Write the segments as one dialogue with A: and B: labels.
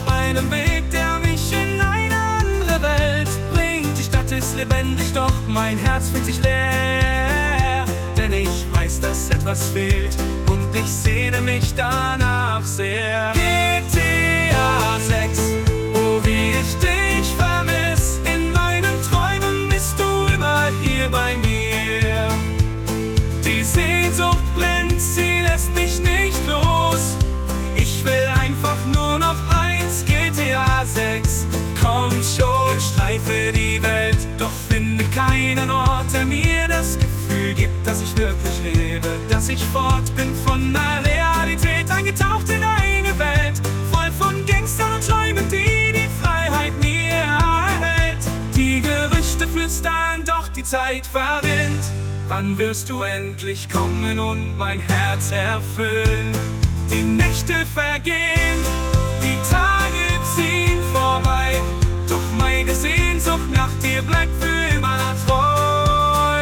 A: einem Weg, der mich in eine andere Welt bringt. Die Stadt ist lebendig, doch mein Herz fühlt sich leer. Denn ich weiß, dass etwas fehlt und ich sehne mich danach sehr. GTA 6, oh wie ich dich vermiss. In meinen Träumen bist du immer hier bei mir. Die Sehnsucht brennt, sie lässt mich nicht los. Ich will einfach nur noch eins, GTA 6. Komm schon, streife die Welt, doch finde keinen Ort, der mir das Gefühl gibt, dass ich wirklich lebe. Dass ich fort bin von der Realität, eingetaucht in eine Welt voll von Gangstern und Träumen, die Freiheit mir erhält. Die Gerüchte flüstern, doch die Zeit verrinnt. Wann wirst du endlich kommen und mein Herz erfüllen? Die Nächte vergehen, die Tage ziehen vorbei, doch meine Sehnsucht nach dir bleibt für immer treu.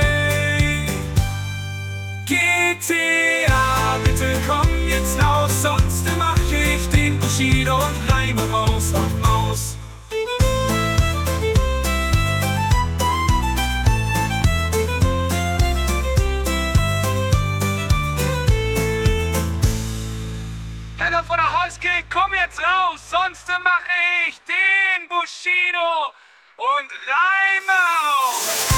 A: GTA, bitte komm jetzt raus, sonst mach ich den Bushido und reime Maus auf Maus. Von der Hauskirche, komm jetzt raus, sonst mache ich den Bushido und reime auf.